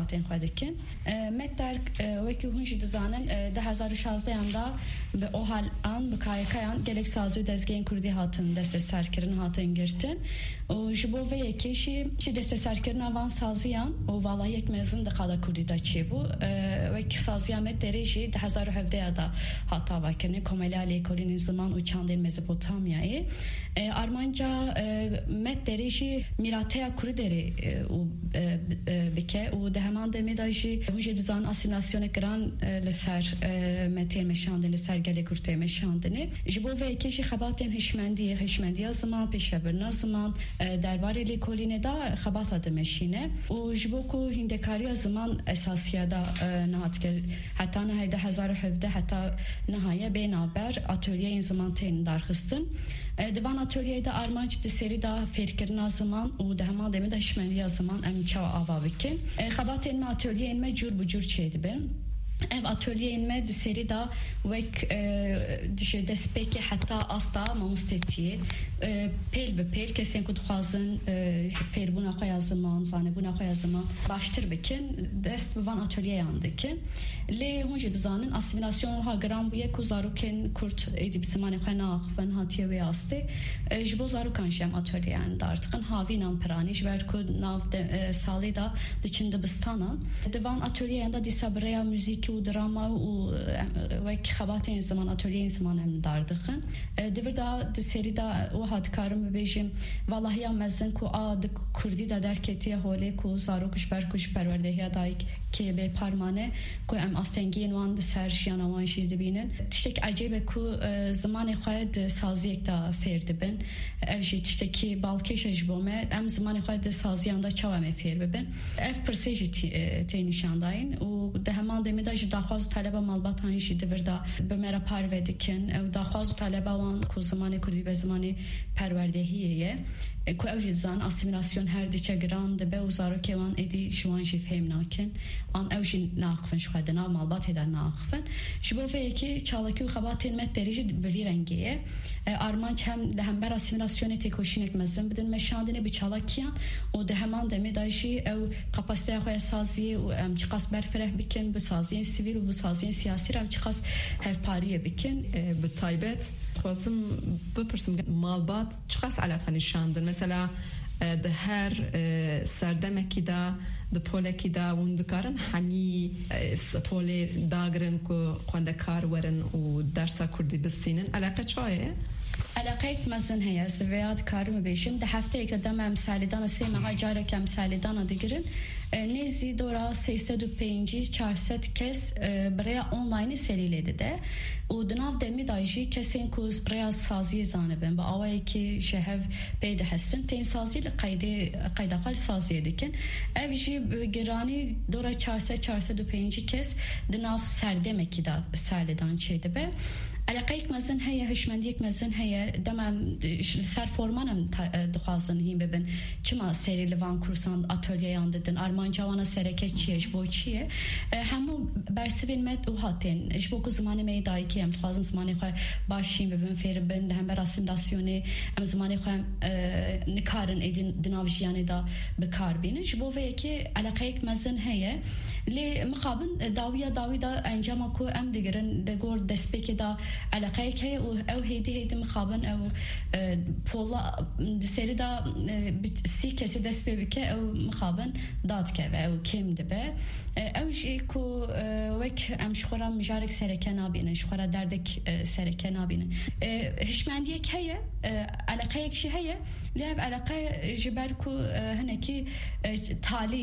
خباتین خودکن متر وکی هنج دزانن 2016 یاندا به اوهال آن بکایکایان گلک سازوی دزگین کردی هاتن دست سرکرن هاتن گرتن و جبو و یکیشی چی دست سرکرن آوان سازیان و والا یک مزن دخالا کردی دا چی بو وکی سازیان متریجی 2017 یادا هاتا وکنه کمالی کلین زمان و چندین مزپوتامیایی آرمانجا متریجی میراته کردی و بکه و دهمان دمیداجی هنج دزان اسیمیلاسیون گران لسر متر مشاندن لسر گله کرده مشاندنه جبو و یکیشی خباتین هشمندی زمان پیشبرنا زمان درباره لیکولینه دا خبات آدمشینه و جبو کو هندکاری زمان اساسیه دا نهاد که حتی نهایی 2017 حتی نهایی بینابر اتولیه این زمان تین درخستن دوان اتولیه دا آرمانج دسری دا فرکرنا زمان و دهمان دمی دا هشمندی زمان امچا آوا بکن خبات این اتولیه این جور بجور چیده بین ev atölye seri da vek dişe despeki hatta asta mamustetiye pel be pel kesin ku dixwazin ferbuna xwe zaman zanebuna xwe zaman baştır bikin dest van atölye yandikin le hunje dizanin asimilasyon ha gram bu ku zaruken kurt edip simane xwe naxven hatiye ve aste jbo zarukan şem atölye yani artıkın havinan praniş ver ku nav sali da içinde bistana devan atölye yanda disabreya müzik و دراما و وک خبات این زمان اتولیه این زمان هم داردخن دیور دا سری دا و هاد کارم ببیجیم والله یا مزن کو آد کردی دا درکتی هولی کو زاروکش برکش پروردهی دایک که به پارمانه کو ام استنگین وان سرشیان وان شید بینن تشک عجیبه کو زمان خواهد سازی یک دا فرد بن اوجی تشکی بالکش جبومه ام زمان خواهد سازیان دا چوامه فیر ببن اف پرسیجی تینشان داین و ده همان دمیداج داخواز طلبه مالبات هنشی دیوردا به مرا پروردکن او داخواز طلبه وان کو زمانی کردی به زمانی پروردهیه کو اوجی زان اسیمیلاسیون هر دیچه گراند به وزارو که وان ادی شوانجی فهم ناکن آن اوجی ناقفن شخدنا مالبات هدن ناقفن شبو فیکی چالکی و خباتین مت دریجی به ویرنگیه آرمانچ هم لهم بر اسیمیلاسیون تکوشینک مزن بدن مشاندنی به چالکیان و ده همان دمیداجی او کپاسیته خوی سازی و ام چقاس برفره بکن به سازی sivil و سازی سیاسی هم چقاس هفپاریه بکن به تایبت خواستم بپرسم مالبات چقاس علاقه نشاندن مثلا ده هر سردمکی دا ده پولکی دا وندکارن همی پول داگرن که خواندکار ورن و درسا کردی بستینن علاقه چایه؟ علاقه مزن هيا سويات كارم بيشم ده هفته یک دم امسالدان سه ماه جاره کم امسالدان دیگرن نزی دورا 305 400 کس برای آنلاین سریلedi de و دناف دمی دایجی کسین کو ریاض سازی زانبن با اوای کی شهر بيد حسن تین سازی قیدا قال سازی دکن اوجی گرانی دورا 405 کس دناف سردمکی دا سالدان چیده به علاقه یک مزن هيا هشمندی یک مزن هيا دمم سر فرمانم دخوازن هیم ببین چما سری لوان کورسان اتلیه یانددن آرمان جوانا سرکه چیه جبو چیه همو برسوین مد او هاتین جبو که زمانی میدایی که هم دخوازن زمانی خواه باشیم ببین فیر بین هم بر اسیمیلاسیونه هم زمانی خواه نکارن ایدین دناوجیانی دا بکار بینه جبو و یکی علاقه یک مزن هيا لی مخابن داوی دا انجام کو ام دیگرن دگور دسپیک دا علاقه که او هیدی مخابن او پولا سری دا سی کسی دست بی که او مخابن داد که و او کم دبه او جی کو وک امشخورا مجارک سرکه نابینه شخورا دردک سرکه نابینه هشمندیه که هیه علاقه یک شی هیه لیب علاقه جبر کو هنکی تالی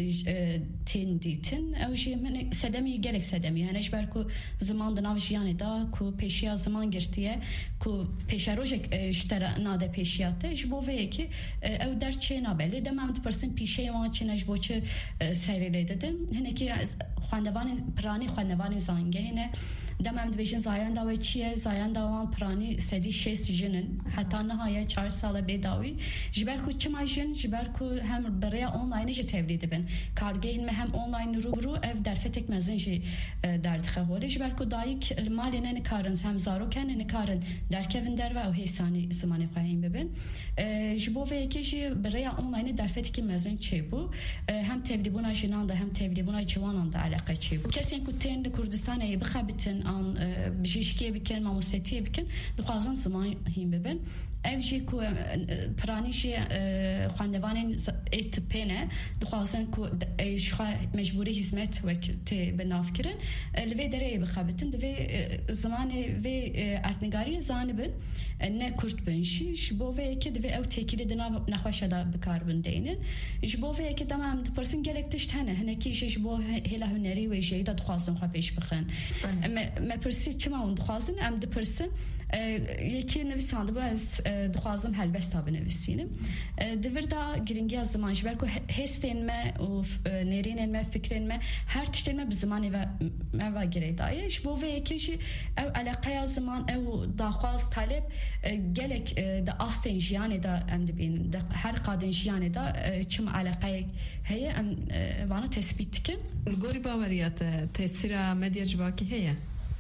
تین دیتن او جی من سدمی گرک سدمی هنش بر کو زمان دناو جیانی دا کو پیشیا زمان گرتیه کو پیشا روژک اشترا ناده پیشیاته جبو وی که او در چه نابلی دمام پرسن پیشه وان چه نجبو چه سریلی دادن هنکی خواندوان پرانی خواندوان زانگهنه دمم دبیشن زایان داوی چیه زایان داوان پرانی سدی 6 جنن حتی نهایت 4 سال بداوی جبر کو چما جن جبر کو هم برای آنلاین ج تولید بن کارگهن هم آنلاین رو اف در فتک مزنجی در تخوله جبر کو دایک المال نه کارن هم زارو کنه نه کارن در کون در و حسانی زمانی خواهیم ببین جبوه که برای آنلاین در فتک مزن چی بو هم تبلیغون جنان ده هم تبلیغون جوانان ده علاقه چی بو کسی که تن کردستان ای بخبتن آن بجیشکی بکن ماموستی بکن دخوازن زمان هیم ببین اوجی کو پرانیش خواندوان ایت پنه دخوازن کو شخا مجبوری هزمت وقت بناف کرن لوی دره بخبتن دوی زمان وی ارتنگاری زانبن نه کرد بنشی شبوه که دوی او تکیل دنا نخواشه دا بکار بندینن شبوه که دمام دپرسن گلکتشت هنه هنکیش شبوه هلا هنری و جیدا دخوازن خواه پیش بخن ما پرسی چما اون دخوازن ام دپرسن یکی نویسنده با از دخوازم هلبستا بنویسینم دوردا گرینگی از زمان جبر کو هستین ما و نرینن ما فکرین ما هر تشتین ما بزمانی و گریدایش بو و یکیش او علاقه از زمان او دخواز طالب گلک دا آستین جیانی دا ام دبین دا هر قادن جیانی دا چم علاقه هی ام وانا تثبیت کن الگوری باوریات تاثیر مدیا جواکی هیه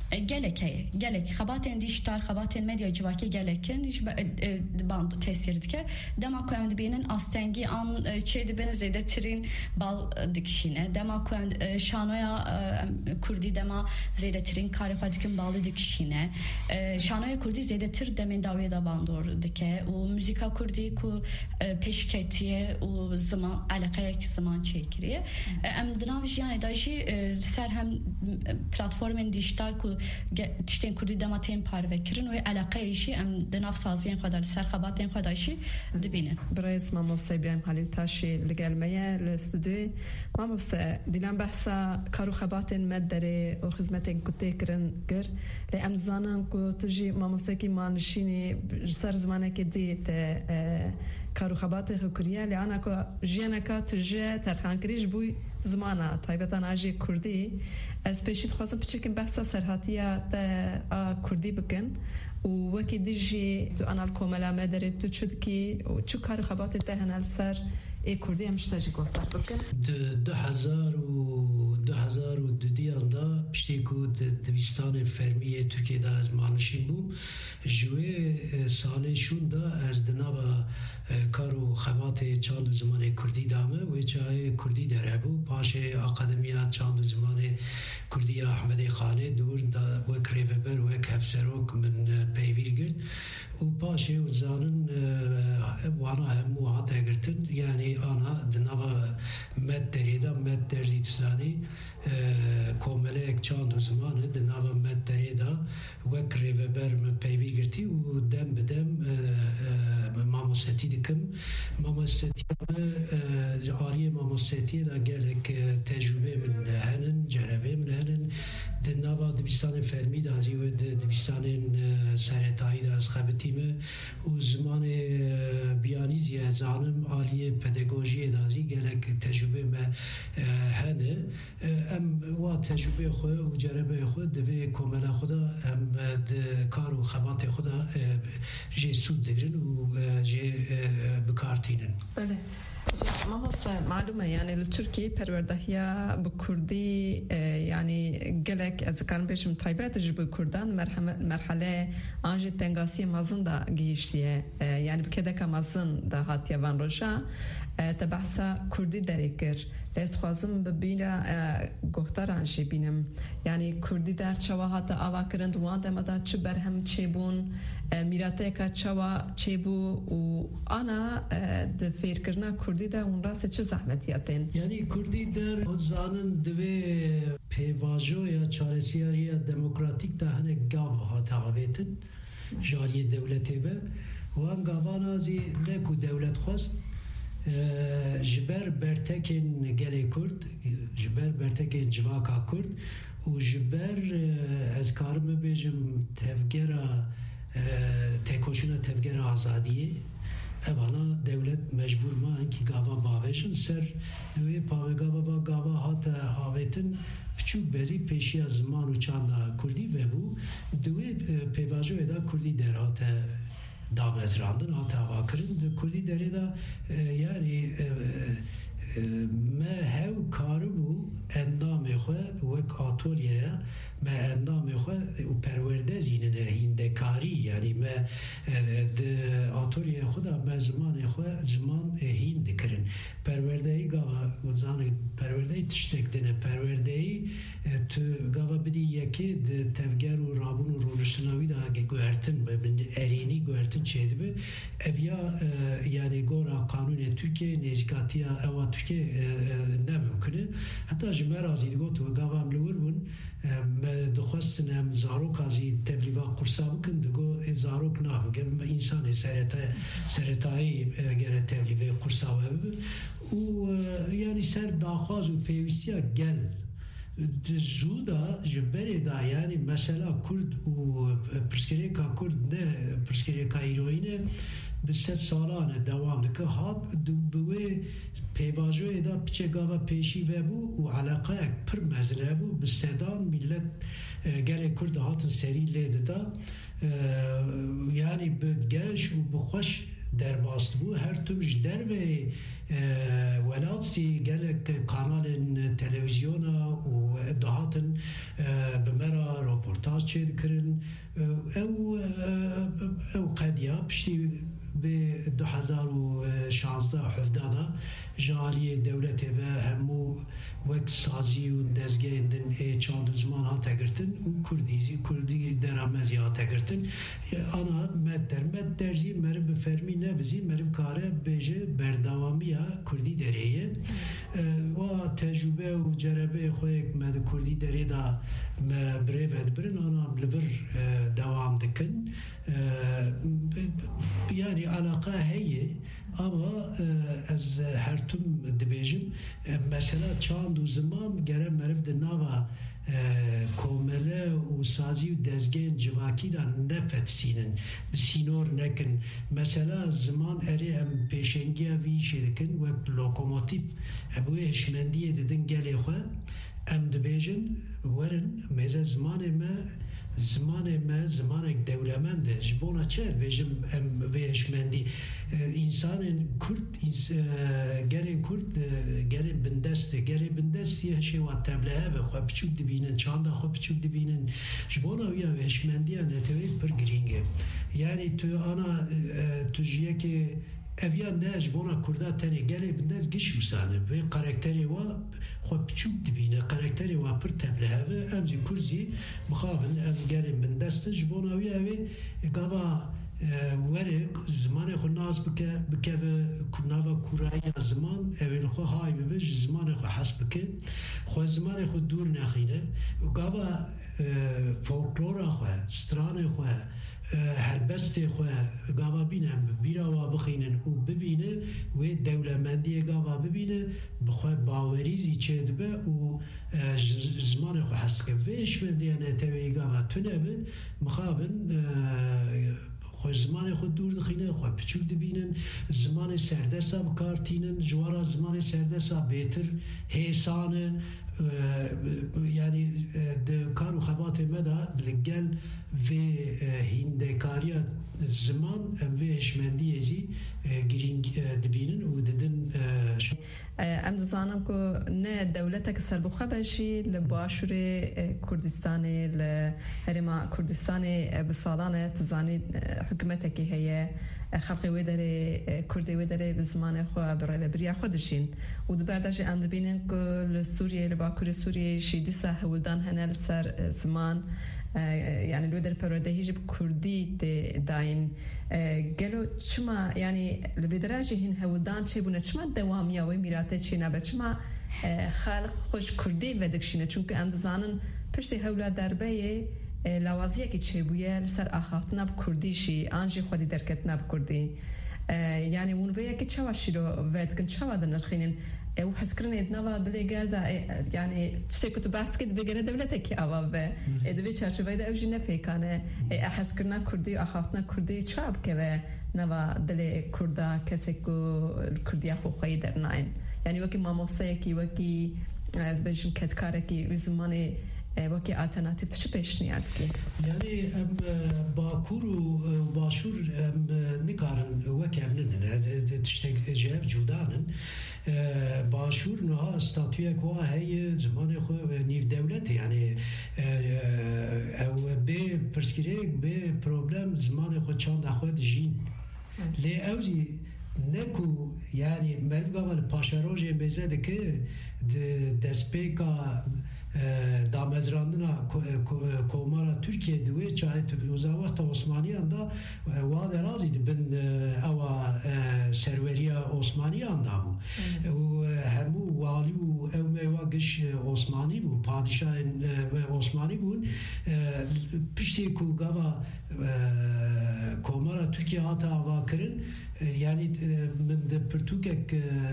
gelek xabatên dijital xabatên medya civakî gelekin ji band tesir dike dema ku em dibînin astengî an çê dibin zêdetirîn bal dikişîne dema ku em şanoya Kurdî dema zêdetirîn karê xwe dikin balî dikişîne şanoya Kurdî zêdetir demên dawiyê da bandor dike û müzîka Kurdî ku pêşketiye û ziman alaqeyek ziman çêkiriye em di nav jiyanê da jî ser hem platformên dijital ku تشتین کردی داماتین پاره کردن و علاقه ایشی ام دناف سازیان خدای سرخاباتین خدایشی دبینه. برای اسم ماموسته ابراهیم خلیل تاشی لگلمیه لستودی ماموسته دیلم بحثا کارو خباتین مدره و خدمتین کتی کردن گر لی ام زانم کو تجی ماموسته کی مانشینی سر زمانه که دیت کارو خبات خوکریه لی آنها که جیانه که تجی ترخان کریش بوی زمانه تایبتان آجی کردی از پیشید خواستم بچکن بحثا سرحاتیه تا کردی بکن و وکی دیجی تو آنال کوملا مداره تو چود کی و چو کار خباتی ته هنال سر ای کردی همش تاجی گفتار بکن 2002 دیاندا پشتی کو دویستان فرمی ترکیه دا از مانشین بوم جوه ساله شون دا از دنابا کارو خبات چاند زمان کردی دامه و چای کردی داره بو پاش اکادمیا چاند زمان کردی احمد خانه دور دا وک ریوبر وک هفسروک من پیویر گرد و پاش زانن وانا همو هاته گرتن یعنی آنها دنابا مد دریدا مد درزی تزانی کومله یک چاند زمانه دنابا مد دریدا وک ریوبر من پیویر گرتی و دم بدم ماموستی دکم ماموستی عالی ماموستی دا گلک تجربه من هنن جربه من هنن دنابا دبیستان فرمی دازی و دبیستان سرطایی دا از خبتیمه و زمان بیانیزی زانم عالی پدگوژی دازی گلک تجربه من هنه ام و تجربه خود و جربه خود دوی کوملا خدا ام کار و خبات خدا جه سود دگرن و جه بکارتینن بله ماموسته معلومه یعنی لترکی پروردهیا بکردی یعنی گلک از کارم پیشم تایبت جبو کردن مرحله آنجی تنگاسی مازن دا گیشتیه یعنی بکده که مازن دا هاتیه وان روشا تبحثا کردی داری کر لیست خوازم ببینه گفتار آنشی بینم یعنی کردی در چوا هاتا آوا کرند وان دمدا چه برهم چه بون میراته که چوا چه بو و آنا دفیر کرنا کردی در اون راسته چه زحمتیاتین یعنی کردی در زانن دوی پیواجو یا چارسیاری یا دموکراتیک ده هنه گاو هاتا آویتن جاری دولتی به وان گاوان آزی نکو دولت خواست جبر برتکن گلی کرد جبر برتکن جواکا کرد و جبر از کارم بیجم تفگرا تکوشون تفگرا آزادیه اوانا دولت مجبور ما انکی گاوا باوشن سر دوی پاوی گاوا با گاوا هات هاویتن بچوک بزی پیشی از زمان و چند کردی و بو دوی پیواجو ادا کردی در هات دامزراندن هات هوا کرن کردی در ادا یعنی ما هاو کاربو اندام خو وک آتولیه ما اندام خو و پرورده زینه هندکاری یعنی ما آتولیه خدا ما زمان خو زمان هند کرن پرورده ای گاوا وزان پرورده ای تشتک دنه پرورده ای تو گاوا بدی یکی تفگر و رابون و رونشناوی دا گوهرتن ارینی گوهرتن چهده به اویا یعنی گورا قانون ترکیه نزکاتیا اوا ترکیه نممکنه حتی جمعه رازی دگو تو گاوا ملور بون دخواستن هم زاروک ازی تبلیغا قرصا بکن دگو زاروک نام گم انسان سرطایی گره تبلیغ قرصا و یعنی سر داخواز و پیوستیا گل جودا جبری دا یعنی مثلا کرد و پرسکریکا کرد نه پرسکریکا ایروینه به 3 سالانه دوام دکه هات بوی پیواجوی دا پچه گاوا پیشی و بو و علاقه اک پر مزنه بو به سدان ملت گره کرد هاتن سری لیده دا یعنی به گش و بخوش در باست بو هر توش در به ولادسی گلک کانال تلویزیونا و دهاتن بمرا راپورتاج چید کرن او قدیا پشتی به 2016 حفدادا جالی دولت و همو وقت سازی و دزگیندن چند زمان ها تگرتن و کردی درامزی ها تگرتن انا مد درزی مرب بفرمی نبزی مرب کاره بیجه بردوامی ها کردی دریه و تجربه و جربه خویک مد کردی دری دا بریفت برن انا لبر دوام دکن یعنی علاقه هیه اما از هر توم دبیجم مثلا چند و زمان گره مرف دناوا کومله و سازی و دزگین جواکی دا نفت سینن سینور نکن مثلا زمان اری هم پیشنگی ویشه دکن وقت لوکوموتیف هموی هشمندی ددن گلی خواه ام دبیجن ورن میزه زمان دولمنده جبونا چه بيجم ويشمندي انسان كرد گرن کرد گرن بندست یه شی وقت تبله به خو بچوک دبینن چند خو بچوک دبینن جبونا ویا ويشمندي نتوی پر گرینگه یعنی تو انا تو جیه که اویا نج بونا کرده تنی گلی بندست گشو سانه و کاراکتری و خو بچوک دبینه کاراکتری و پر تبله و امزی کرزی مخابن ام گلی بندستش بونا ویا وی گاوا وره زمان خو ناز بکه کناوا کورایی زمان اول خو های ببج زمان خو حسب بکه خو زمان خو دور نخینه گاوا فولکلور خو ستران خو هربستی خو گاوا بینم بیرا و بخینن و ببینه و دولمندی گاوا ببینه بخواه باوریزی چید به و زمان خو حس که ویش من دیانه توی گاوا تونه به مخابن خو زمان خود دور دخینه خو پچوک دبینن زمان سردسا بکارتینن جوارا زمان سردسا بهتر حسانه یعنی کار و خبات مدا لگل و هندکاریا زمان و هشمندی ازی گرینگ دبینن و ددن ام دزانم که نه دولتك سربخه باشی لباشور کردستان لهرما کردستان بسالانه تزانی حکومتك هي خلقي ودره كردي ودره بزمان خو برای بریا خودشین و دبردش ام دبینن که لسوریه لباکور سوریه شیدیسه هولدان هنل سر زمان يعني الودر پرودهیج کردی داین گلو چما يعني لبدراجه هن هودان چه بونه چما دوامیا و میراته چی نبه چما خلق خوش کردی ودکشینه چونکه ام زانن پشت هولا دربه لوازیه که چه بویه لسر آخافت نب کردیشی آنجی خودی درکت نب کردی يعني اون ویا که چواشی رو ودکن چوا دنرخینن او حس كرنا يدنا دلي قالدا يعني تشتكت باسكت بيجنا دولتك أبابه إذا شو بيدا أوجي نفيكانه أحس كرنا كردي أخافتنا كردي شاب كذا نوا دلي كردا كسكو الكردية خو خيدر ناين يعني وكي ما مصيكي وكي از بچم کدکاره کی زمانی وکی آلترناتیو چه پیشنهاد کی؟ یعنی باکور و باشور نکارن وکیفنن تشتگ جهف جودانن باشور نها استاتوی کو هی زمان خو نیو دولت یعنی او به پرسکریک به پروبلم زمان خو چند خود جین لی اوزی نکو یعنی ملگاول پاشاروج مزد که دسپیکا دامزراندنا کومارا ترکیه دوی چای تو وزارت عثمانیان دا واد رازی بن اوا سروریا عثمانیان دا و همو والی و او میواگش عثمانی بو پادشاه عثمانی بون پشتی کو گاوا کومارا ترکیه هاتا آوا کرن yani من de Portugek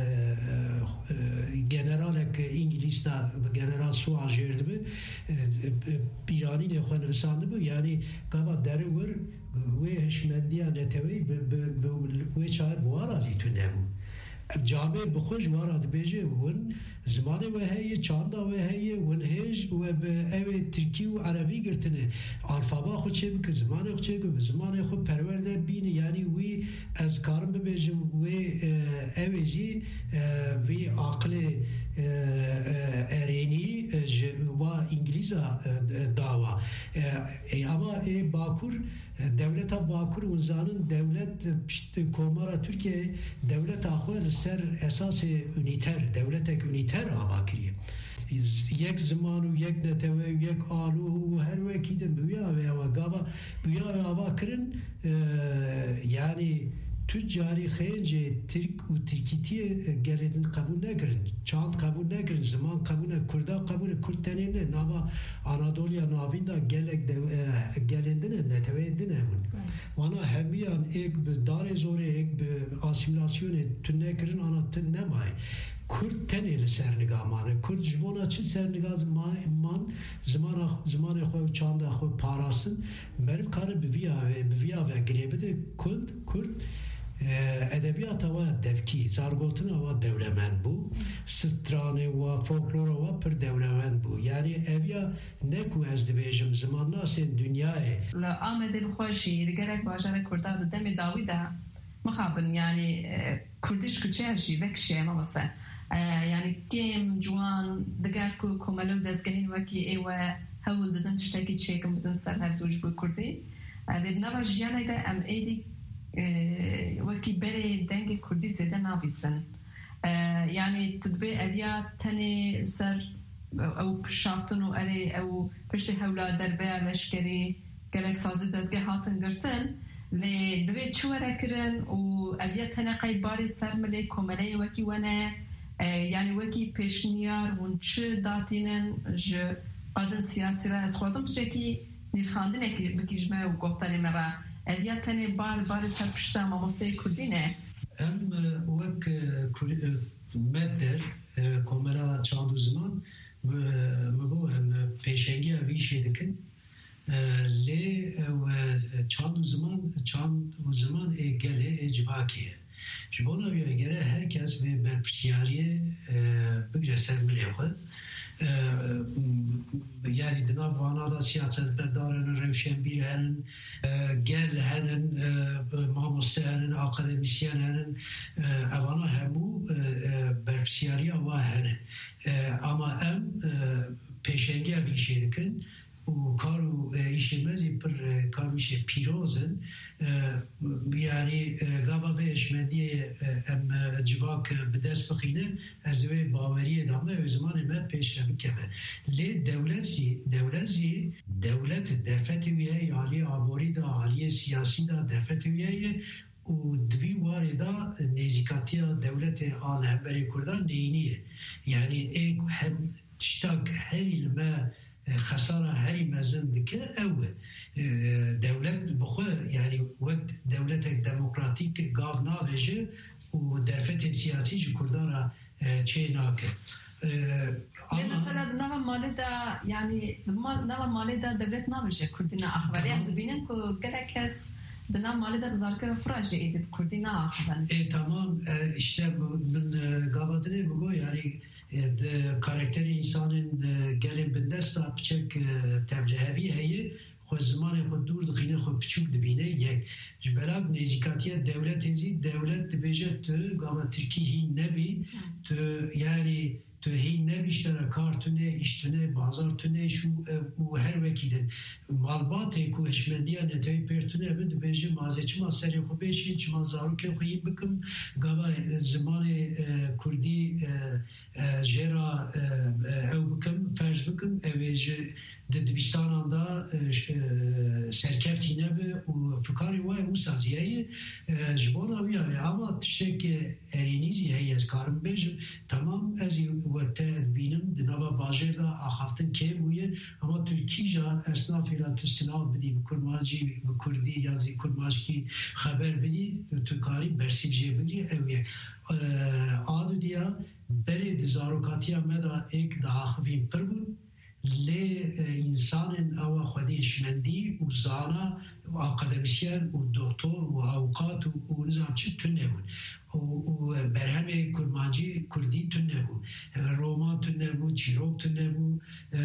generalek İngiliz'de general su ajerdi mi birani ne xan resandı bu yani gava deri var ve heşmendiya netevi ve çay bu arazi tünebu جامعه بخوش وارد بیجه ون زمانه و هی چاندا و هی ون هیج و به اوه ترکی و عربی گرتنه الفابا خود چه بکه زمانه خود چه بکه زمانه خود پرورده بینه یعنی وی از کارم ببیجه و اوه جی وی عقل ارینی و انگلیزا داوا اما باکور devlet Bakur uzanın devlet komara Türkiye devlet ahval ser esası üniter devletek üniter avakiriye yek zamanı yek neteve yek alu her vakit büyüya ve gava büyüya ve avakirin yani tüccari xeyince Türk u Türkiye geledin kabul nekirin çağın kabul nekirin zaman kabul ne Kurda kabul Kurttenine nava Anadolu'ya navinda gelendine netevendine bun wana hemiyan ek bir dare zore ek bir asimilasyon tünnekirin anatın ne may Kurt teneli sernigamane Kurt jbona çi sernigaz man zaman xo çanda xo parasın benim karı biviya ve grebede Kurt edebiyata ve devki zargotuna ve devlemen bu strane ve folklora ve per devlemen bu yani evya ne ku ez dibêjim zamanla sen dünyayı la amede bixweşî li gerek bajara Kurda de demê dawî de mixabin yani Kurdiş küçe jî vek şema mesela yani gêm ciwan diger ku komelo dezgehên wekî êwe hewl didin tiştekî çêkin bidin ser hevdû ji bo Kurdî lê nava jiyanê de em êdî وەکی بەرێ دەنگی کوردی زێدە نابیسن یعنی تدبێ ئەویا تەنێ سەر ئەو پشافتن و ئەرێ ئەو پشتی هەولا دەربەیە لەشکەری گەلێک سازی دەستگای هاتن گرتن لێ دوێ چ وەرەکردن و ئەویا تەنە قەیباری سەر ملێ کۆمەلەی وەکی وەنە یعنی وەکی پێشنیار hûn çi datînin ji qadin siyasî re ez xwazim tiştekî nîrxandinekî bikîjme û gohtarê me re evya tenê bar ser pişta mamoseyê Kurdî ne? Em wek medder komera çand û ziman me got em pêşengiya vî şê dikin lê çand û ziman ê gelê ê civakê ye ji bo navî gere herkes vê berpirsiyariyê bigire ser milê xwe yani dinav vanada siyasetmedarının revşenbir henin gel henin mamoste henin akademisyen henin evana hemu berpsiyariya va henin ama em peşengiye bir şey dikin u karu işemezi per karu işe pirozun yani gava ve eşmediye em civak bedest bixine ez ve baveriye damla o zaman emet peşre bikeme le devlet defetiye yani abori da aliye siyasi da defetiye u dvi varida nezikatiya devlete an hemberi Kurdan neyniye yani hem çtak her ilme خسارة هري مازن دك أو دولة بخو يعني وقت دولتك ديمقراطيك قاف نافجه ودرفت سياسي كردارا چيناك مثلا نوا مالی دا يعني نوا مالی دا دولت نافجه كردنا أخباري هم دبينن كو قلق كس دنا مالی دا بزارك فراجة إيدي كردنا أخباري tamam işte من قابدني بقول يعني karakteri نبی تو یعنی تو هی نبیشتر کارتونه اشتونه بازارتونه شو و هر وکیدن مالباته که اشمندیه نتایی پرتونه بند بیجه مازه چما سری خو بیشین چما زارو که خویی بکم گاوا زمان کردی جرا او بکم فرض بکم اویجه دبیستان آندا سرکفتی نبه و فکاری وای او سازیه جبان آویه اما تشته که ارینیزی هی از کارم بیجم تمام از وقت بینم دنبال باجر دا آخافتن که بوده اما ترکیجا اسنافی را تو سناب بدی بکرماجی بکردی یا زی کرماجی خبر بدی تو کاری برسیب جه بدی اویه آدو دیا بری دزاروکاتی مدا ایک داخوین پر بود لی انسان او خودش مندی و زانا و اکادمیسیان و دکتر و اوقات و نظام چی تو نبود و برهم کرمانجی کردی تو نبود رومان تو نبود چیروک تو نبود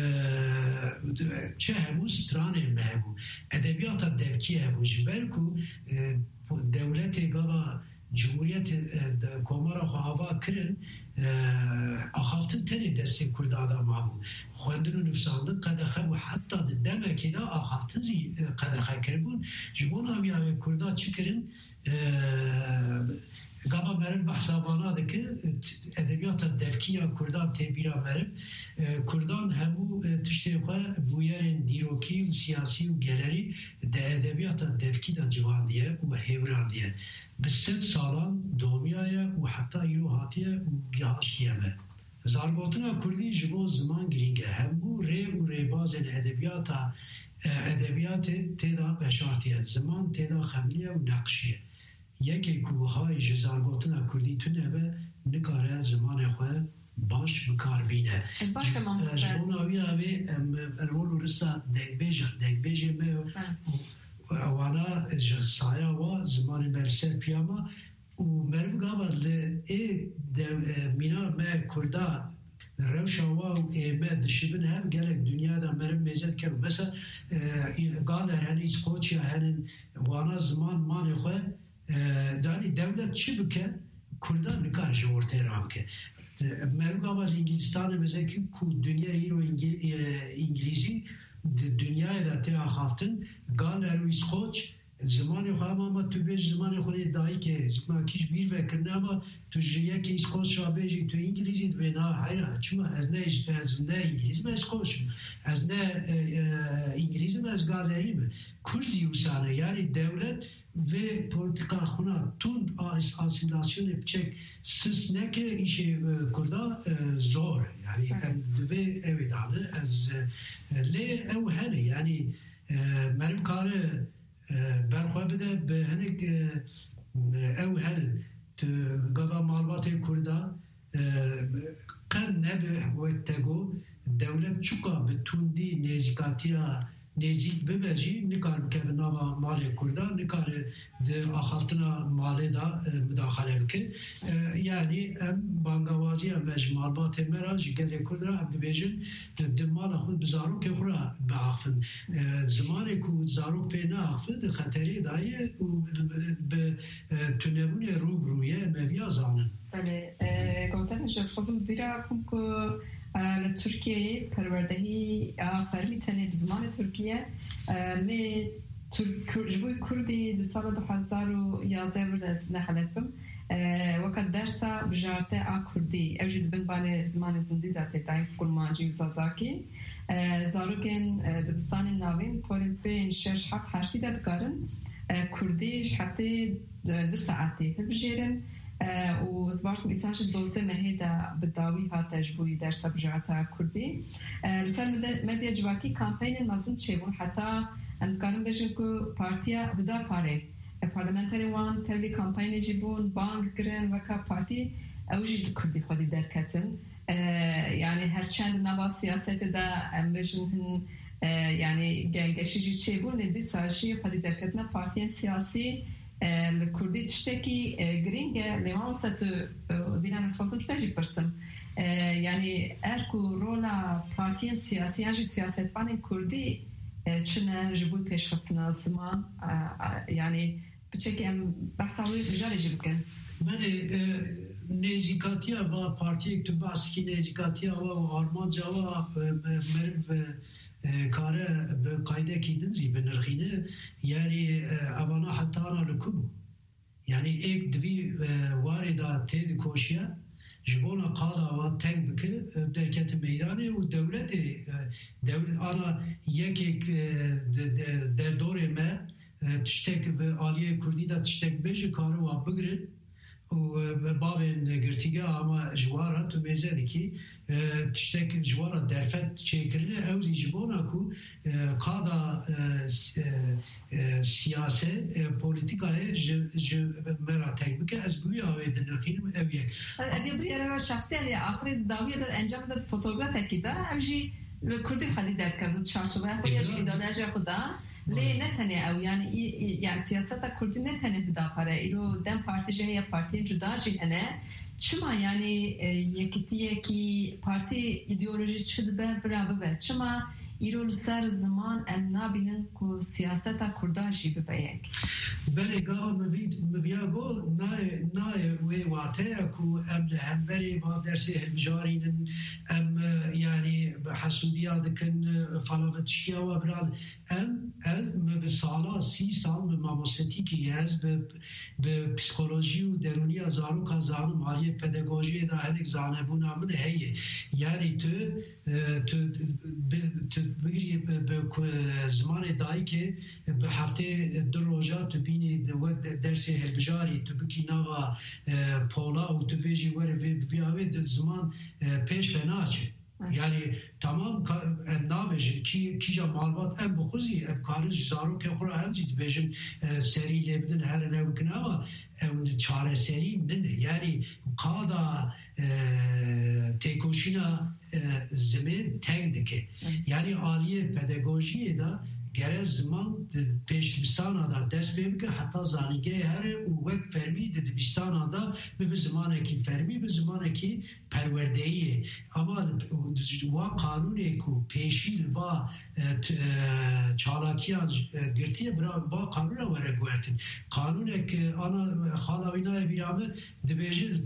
چه همون سترانه مهبود ادبیات دفکی همون جبر که دولت گاوا جمهوریت کمارا خواهوا کرن آخافتن تنی دستی کرد آدم هامون خواندن و نفساندن قدخه و حتی دمه که دا آخافتن زی قدخه کربون جبون همی همی کرده چی کرن گاما مرم بحثابانا ده که ادبیات دفکیه کردان تیبیرا مرم کردان همو تشتی خواه بویرین دیروکی و سیاسی و گلری ده ادبیات دفکی ده جوان دیه و هیوران دیه بسید سالان دومیایه و حتی ایرو هاتیه و گهاشتیه مه زارگوتنا کردی جبو زمان گرینگه همو ری و ری بازن ادبیات تیدا بشارتیه زمان تیدا خملیه و نقشیه یکی کوهای جزارگوتنا کردی تو نبه نکاره زمان خواه باش بکار بینه باشه ما مستر جبون آوی الولو رسا دگبیجه مه وانا سایه و زمان برسر پیاما و مرم گاوا مینا ما کرده روشا و ایمه دشبن هم گلک دنیا دا مرم میزد کرد مثلا گالر هنی سکوچیا هنن وانا زمان مانه خواه دانی دولت چی بکن کردان نکارش ورته رام که مرم گاوا انگلیستان مثلا که دنیا ایرو انگلیزی دنیای دا تی آخافتن گالر و اسکوچ زمانی خواه ما تو بیش زمانی خونی دایی که زمان کش بیر وکرنه اما تو جیه که اسکوچ را بیجی تو انگلیزی دو بینا حیران چما از نه انگلیزم اسکوچ از نه انگلیزم از گالریم کرزی وسانه یعنی دولت و پولیتیکا خونا تون آسیلاسیون بچک سس نکه ایشه کرده زور یعنی دوی اوی دانه از لی او هنه یعنی مرم کار برخواه بده به هنک او هنه تو گابا مالبات کرده قرن نبه وقتگو دولت چوکا به توندی نیزکاتیا نزیک ببجی نکار بکه نام مال کردان نکار آخافتنا مال دا مداخله بکن یعنی بانگوازی مجموعات مراج گله کرد را ببیجن دمال خود بزارو که خورا باخفن زمانی که زارو پینا آخفن خطری دایه و به تنبون روبرویه مویا زانن بله گفتنش از خودم بیرا کن که لترکیه پروردهی فرمی تنه زمان ترکیه لی جبوی کردی دی سال 2011 برده از نحلت بم وقت درسا بجارته کردی اوجد بن بان زمان زندی داته داین کرمانجی و زازاکی زاروگن دبستان ناوین پولیم بین 6-7-8 دادگارن کردیش حتی 2 ساعتی بجیرن و زبارت میسانش دوسته مهیده بداوی ها تجبوری در سبجارتا کردی لسر مدیا جواکی کامپین مازن چه بون حتی اندکارم بجن که پارتیا بدا پاره پارلمنتاری وان تلوی کامپین جی بون بانگ گرن وکا پارتی اوجی کردی خودی درکتن یعنی هرچند نوا سیاست دا ام بجن یعنی گنگشی جی چه بون ندی ساشی خودی درکتن پارتی سیاسی الكردي تشتكي جرينجا اللي ما وصلت دينا مسفوسن تجي برسم يعني اركو رولا بارتيان سياسيان جي سياسات بان كردي چنه جبوي پیش خستنا زمان يعني بتشكي ام بحثاوي بجاري جي بكن من نزیکاتیا و پارتی تو باسکی نزیکاتیا و آرمان جوا مرد کاره به قاعده کی دنزی بنرخینه یعنی اونا حتی آن لکوبو یعنی ایک دوی واردا تید کوشیا جبونا قادا و تنگ بکه درکت میدانه و دولت آنا یک در دوره ما تشتک به آلیه کردی دا تشتک بیجه کارو و بگرن و باوین گرتیگه اما جوارا تو میزه دیکی تشتک جوارا درفت چه کرنه اوزی جبونا کو قادا سیاسه پولیتیکای مرا تک بکه از گوی آوه دنرخینم اویه ادیا بریاره شخصی علی آخری داویه داد انجام داد فوتوگراف اکی داره اوزی کردی خواهدی درد کرد شارچوبه خویش ایدانه اجا خودا لی نتنه او یعنی سیاست کردی نتنه بدا پره ایرو دم پارتی جه یا پارتی جدا جه هنه چما یعنی یکی پارتی ایدئولوژی چید به برابه چما ایرو سر زمان ام نابینن که سیاست کرداشی ببیگ بله گاه مبیا گو نای وی واته کو ام همبری با درسی همجارین ام یعنی حسودیا دکن فلاوت شیا و بران ام به سالا 30 سال به ماموستی که از به پسیکولوژی و درونی زانو زانو مالی پداگوژی دا هنگ زانبون آمد هیه یعنی تو بگیری به زمان دایی که به هفته 2 روزا تو بینی درس هلبجاری تو بکی نوا پولا و تو بیجی وره بیاوه زمان پیش فناچه یعنی تمام نابجن کی جا معلومات ام بخوزی ام کارش زارو که خورا هم زید بیجن سری لبدن هر نوکن اما چاره سری ننده یعنی قادا تکوشینا زمین تنگ دکه یعنی آلیه پداگوژی دا گره زمان پیش بستان دا دست ببکه حتی زانگه هر او وقت فرمی دبستان دا به زمانه که فرمی به زمانه که پروردهیه اما و قانونه که پیشیل و چالاکیان گرتیه برای با قانونه وره گوهرتن قانونه که آنا خالاوینای بیرامه دبیجه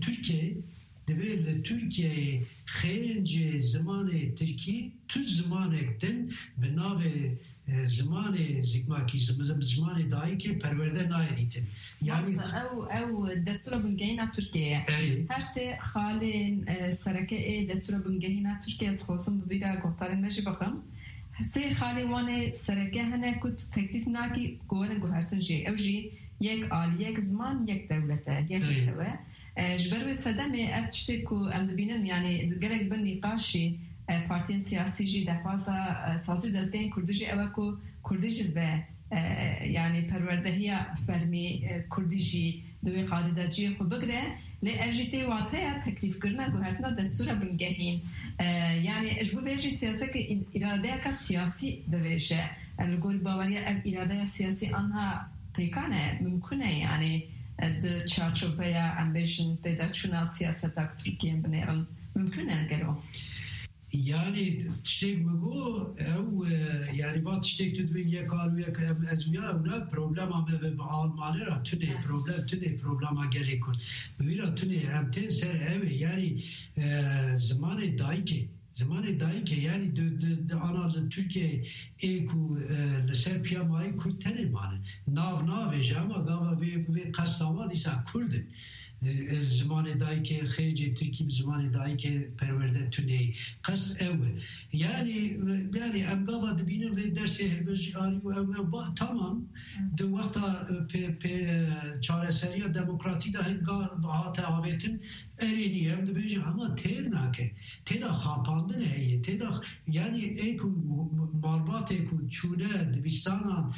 Türkiye خیلی زمان ترکی تو زمان اکتن به نام زمان زکماکی زمان دایی که پرورده نایدیتن یعنی او دستور بنگهینا ترکیه هر سه خالین سرکه دستور بنگهینا ترکیه از خوصم ببیره گفتارن نشی بخم سه خالی وانه سرکه هنه کت تکلیف ناکی گوهرن گوهرتن جی او جی یک آل یک زمان یک دولته یک دولته جبر صدمه ارتشته کو ام دبینن یعنی گرگ بن نقاشی پارتین سیاسی جی دفازا سازی دزگین کردیجی اوه کو کردیجی به یعنی پروردهی فرمی کردیجی دوی قاعده جی خو بگره لی اجیتی واته تکلیف کرنا گوهرتنا دستور بنگهین یعنی اجبو بیجی سیاسی که اراده که سیاسی دویشه الگوی باوری اراده سیاسی آنها پیکانه ممکنه یعنی د چارچوبه امبیشن پیدا چونال سیاست ترکیه بنیرن ممکنه گرو یعنی تشتیک بگو او یعنی با تشتیک تو دوی یک کار یک ازویا اونا پروبلم هم به آلمانه را تونه پروبلم ها گلی کن بویرا تونه همتین سر اوه یعنی زمان دایی که یعنی د آناز ترکیه ایکو لسر پیامایی کرد تنه مانه ناو جمع گاوا به قصاوا دیسا کردن زمان دایی که خیلی ترکی زمان دایی که پرورده تونه قص اوه یعنی امگاوا دبینه و درس هبجاری و تمام دو وقتا چاره سریا دموکراتی ده هنگاه هاته آویتن ارینی هم دبیجه اما تیر ناکه تیدا خاپاندن هیه تیدا یعنی ایکو معلومات ایکو چونه دبیستانان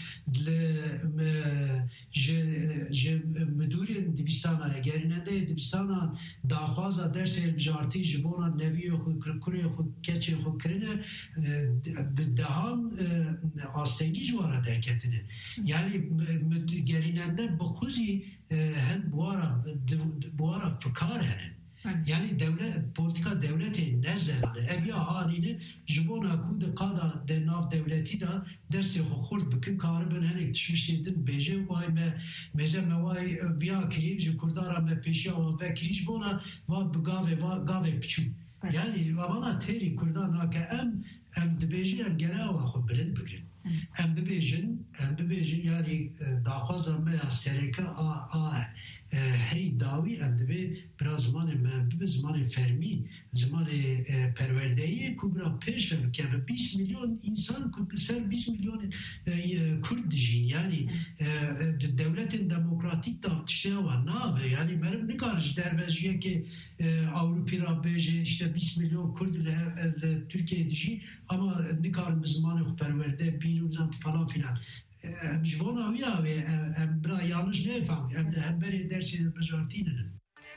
مدورین دبیستانان گریننده دبیستانان داخوازا درس هبجارتی جبونا نوی خود کرکوری خود کچی خود کرنه دهان آستنگی جوارا درکتنه یعنی گریننده بخوزی هن بوارا فکار هنه یعنی پولیتیکا دولتی نزدانه اویا هانینه جبونا کود قادا ده ناف دولتی دا دستی خورد بکن کار بن هنک تشوشیدن بیجه وای مزه موای بیا کریم جو کردارا پیشیا و وکریج بون جوانا و بگاوه پچو یعنی وانا تری کردان که ام دبیجی ام گره و خود بلند بگرن ام ببیجن یعنی داخوازم من سرکه هری داوی ام دبی برا زمان من به زمان فرمی زمان پروردهی کبرا پیش و که 20 میلیون انسان سر 20 میلیون کرد جین یعنی دولت دموکراتیک دا تشتیه و نابه یعنی مرم نکارش در وجهه که اوروپی را بیجه işte 20 میلیون کرد ترکیه دیجی اما نکار زمان خود پرورده بینوزم فلان فیلان جوانا ویاوی برا یانش نفهم هم بری درسی بجارتی ندن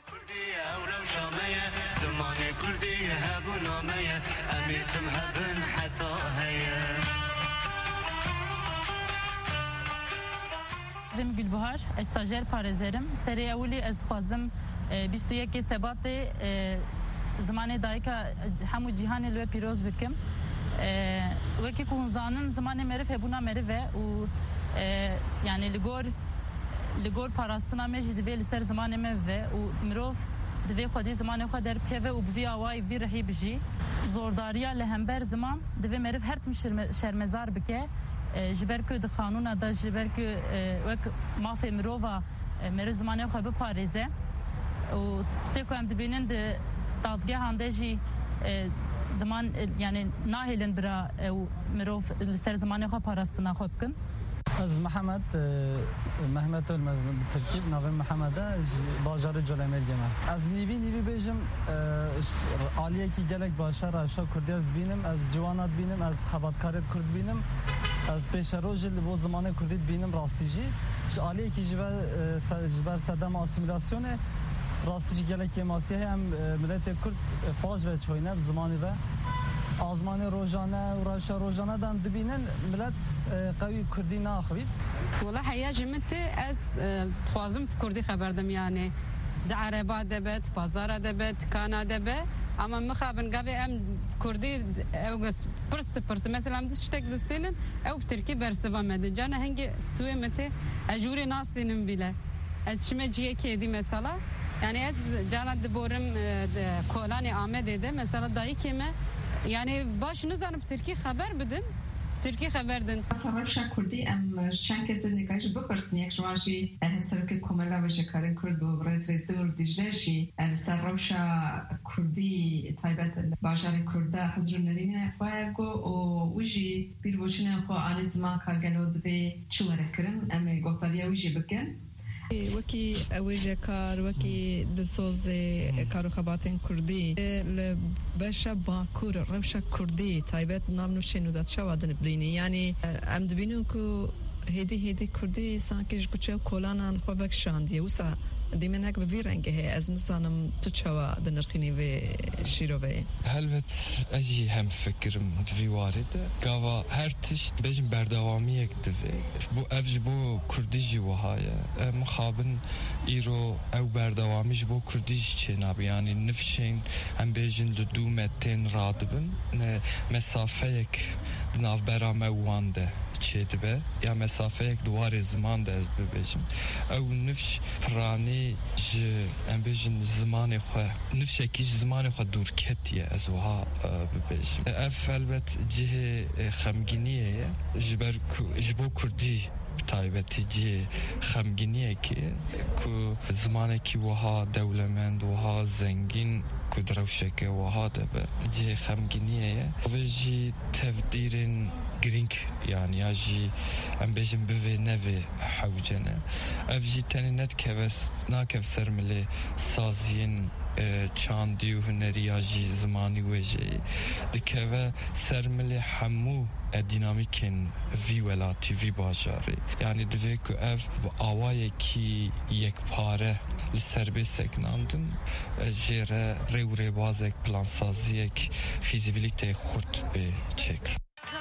زمان كردي هبو نامية أميتم هبن حتى هيا بهم گلبهار استاجر پارزرم سری اولی از خوازم 21 سبات زمان دایکا همو جهان لو پیروز بکم وکی کنزانن زمان مرف هبونا مرفه و یعنی لگور پاراستنا مجد به لسر زمان مرفه و مروف دوی خودی زمان خود در پیوه و بوی آوای وی رهی بجی زورداریا لهمبر زمان دوی مرف هر تم شرمزار بکه جبر که د قانون دا جبر که وک مافی مروفا مر زمان خود بپاریزه و استیکو هم دبینن د دادگاه هندجی زمان یعنی ناهیلن برا مروف لسر زمان خود پاراستنا خوب کن از محمد المزن ترکی نام محمده باجار جلمل جمع از نیوی بیشم عالیه کی گلک باشه راشا کردی از بینم از جوانات بینم از خبرکارت کرد بینم از پیش روز لبو زمان کردی بینم راستیجی عالیه کی جبر صدام اسیمیلاسیون راستیجی گلک ماسی هم ملت کرد پاش و چوینه زمانی و آزمان روزانه و راشا روزانه دام دبینن ملت قوی کردی ناخوید والله حیاج مت از خوازم کردی خبردم یعنی در عربا دبت بازار دبت کانا دبه اما مخابن قبل ام کردی او پرست مثلا هم دشتک دستینن او ترکی برسوا مدن جانا هنگ استوی مت اجوری ناس دینم بیله از چمه جیه که دی مثلا yani ez cana diborim kolani Ahmet dedi mesela dayı kime yani başını zanıp Türkiye haber bidin Türkiye haberdin Sarıfşa Kurdi em şen kese nikaş bıpırsın yak şuanji en sarık komela ve şekarın Kurd bu rezretur dijleşi en Sarıfşa Kurdi taybet bajarı Kurda hazırlarına koyago o uji bir boşuna ko anizma ka gelod ve çuvarakırın em gohtaliya uji bikin وکی اویجه کار وکی دسوز کارو خباتن کردی لبشه باکور روشه کردی تایبت نامنو شنودات شوادن بلینی یعنی ام دبینو که هدی کردی سانکیش کچه کولانان خوبک شاندیه وسا دیمنک به ویرنگه از نسانم تو چوا دنرخینی و شیروه هلبت اجی هم فکرم دوی وارده گاوا هر تشت بجم بردوامی یک دوی بو افج بو کردیجی وهایه مخابن ایرو او بردوامیش بو کردیج چه نابی یعنی نفشین هم بجن لدو متین رادبن مسافه یک دناف برام اوانده چه دبه یا مسافه یک دوار زمان ده از ببیجم او نفش پرانی ام بیجن زمان خواه نفش اکیش زمان خواه دور کتیه از وها ببیجم اف البت جه خمگینیه جبو کردی تایبتی جه خمگینیه که زمانه که وها دولمند وها زنگین کدروشکه وها دبه جه خمگینیه و جی تفدیرین گرینگ yani yaji em bejim bive neve hewcene ev jî tenê nakev sermilê saziyên çandî û hunerî ya jî zimanî wê jê dikeve sermilê hemû dinamîkên vî welatî vî bajarê yani divê ku ev bi awayekî yekpare li ser bê seknandin jê re rêw rêbazek plansaziyek fîzîbilîteyê xurt bê çêkir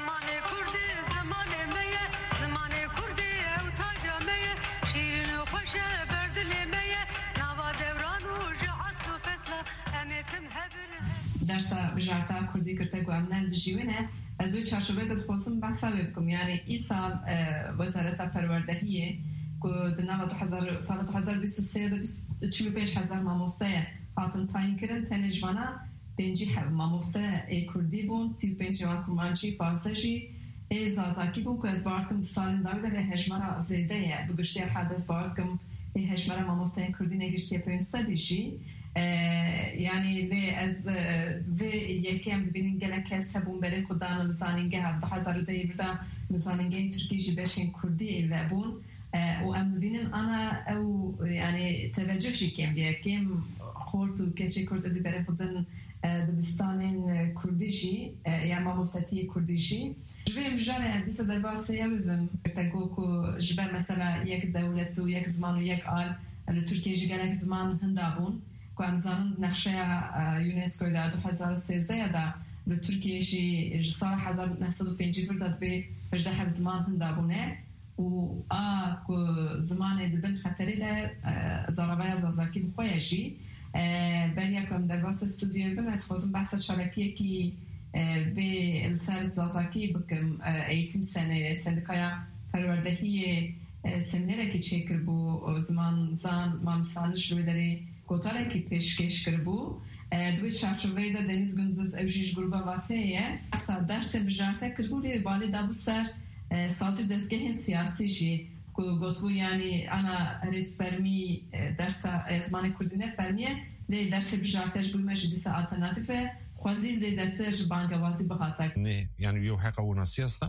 درس بجارتا کردی کرده گو امنان دجیونه از دوی چارچوبه دادخواستم بحثا بکم یعنی ای سال وزارت پروردهیه که دنوا سال 2023 45,000 ماموسته هاتن تاین کرن تنجوانا بنجی ماموسته کردی بون 35 جوان کرمانجی پاسجی زازاکی بون که از بارکم سالن داویده به هشمارا زیده بگشتی حدث بارکم هشمارا ماموسته کردی نگشتی پینسته دیشی یعنی لی از و یکم ببینین گله کس هبون بره کدان لزانینگه 2010 بردا لزانینگه ترکی جی بشین کردی لبون و ام ببینن انا او یعنی توجه شی کم یکم خورد و کچی کرده دی بره کدان دبستانین کردیشی یا ماموستی کردیشی جویم جاره حدیث در باسه یا ببین تگو که جبر مثلا یک دولت و یک زمان و یک آل ترکیه جی گلک زمان هندابون که امزان نقشه یونسکو در 2013 دا به ترکیه جی سال 1950 داد به 18 زمان هندابونه و که زمان دبن خطری ده زرابای زازاکی بخواه جی برای کم در باس استودیو بم از خوزم بحث شرکیه که به السر زازاکی بکم ایتیم سندکایا پروردهی سمینره که چکر بو زمان زان مامسانش روی داری گوتاره که پیشکش کر بو دوی چارچوبه ده دنیز گندوز اوجیش گروبا واتهیه اصلا درس بجارته کر بو روی بالی دابو سر سازی دستگاه سیاسی جی گوتبو یعنی انا هریف فرمی درس زمان کردینه فرمیه لی درس بجارتش بوی مجدیس آلترناتیفه خوازی زیدتر بانگوازی بخاطر نه یعنی یو حقا اونا